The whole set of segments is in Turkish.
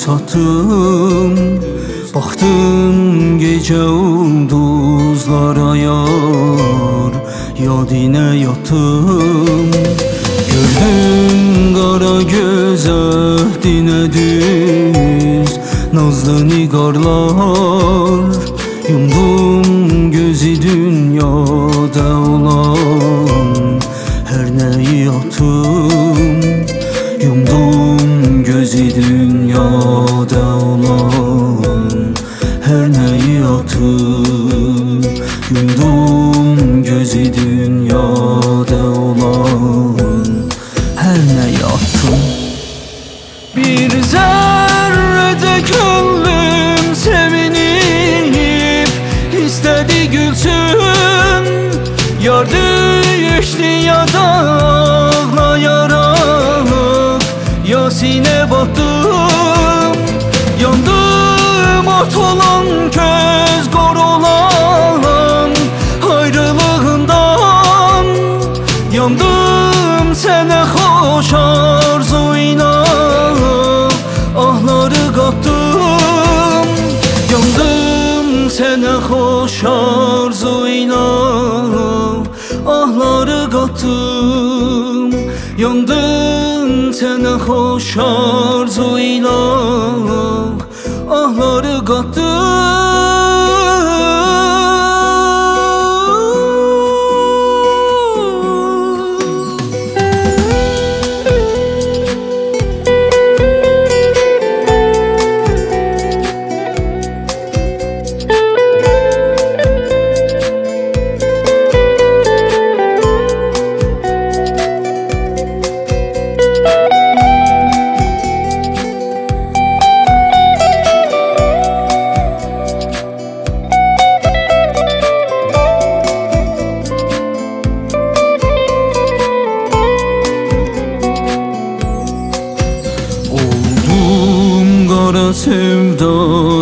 çatım. Baxdım gecə ulduzlara yar, yadinə yatım. Gördüm qara gözə dinə düz, nazlı nigarlar. Yumdum gözü dünyada olan her neyi atım. Yumdum gözü dünyada olan her neyi atım. Yumdum gözü dünyada olan her neyi atım. Bir zerrece gönlüm sevinip istedi gülsün. Yar düştü ya da ağlayarak Yasin'e battım. Yandım ot olan köz kor olan ayrılığından. Yandım sene hoş arzuyla, ahları kattım. Yandım sene hoş arzuyla, ahları kattım. Yandım sene hoş arzuyla, ahları kattım. Kara sevda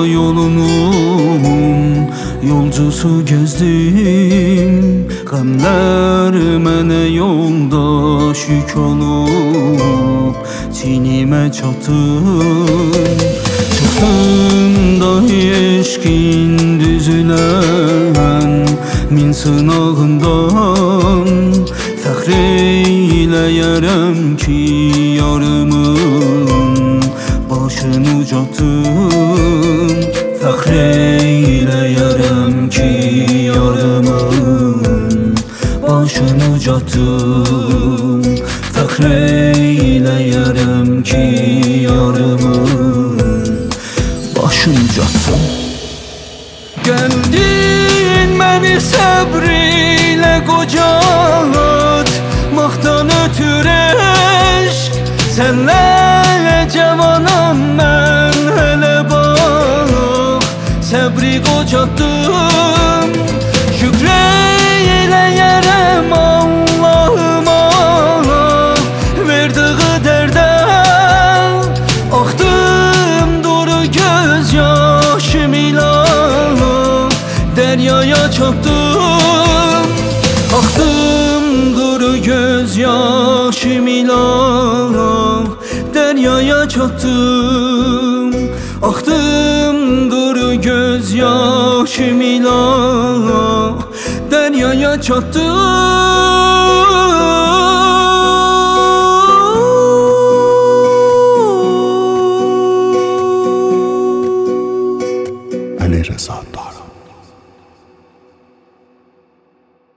yolunun yolcusu gezdim. Qəmlər mənə yoldaş yük olub çiynimə çatım. Çıxdım da eşqin düzülən min sınağından. Fəxr eyləyərəm ki yarımın başını ucatım. Fəxr eyləyərəm ki yarımın başını ucatım. Fəxr eyləyərəm ki yarımın başını ucatım. Gəldin məni səbr ilə qocat, maxtan ötür eşq sənlə cavanam mən hələ bax. Səbri qocatdım, şükr eyləyərəm Allahıma. Verdiği dərdə axdım duru göz yaşım ilə, dəryaya çatdım. Axdım duru göz yaşım ilə, deryaya çattım. Axdım duru göz yaşım ilə, deryaya çattım.